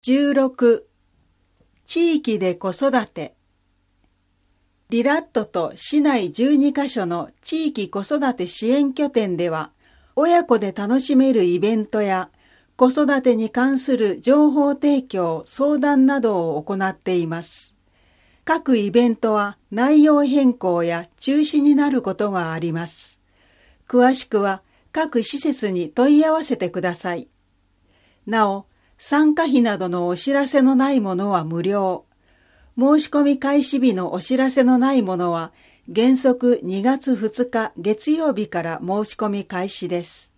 16、地域で子育て。リラットと市内12カ所の地域子育て支援拠点では、親子で楽しめるイベントや子育てに関する情報提供、相談などを行っています。各イベントは内容変更や中止になることがあります。詳しくは各施設に問い合わせてください。なお、参加費などのお知らせのないものは無料。申し込み開始日のお知らせのないものは原則2月2日月曜日から申し込み開始です。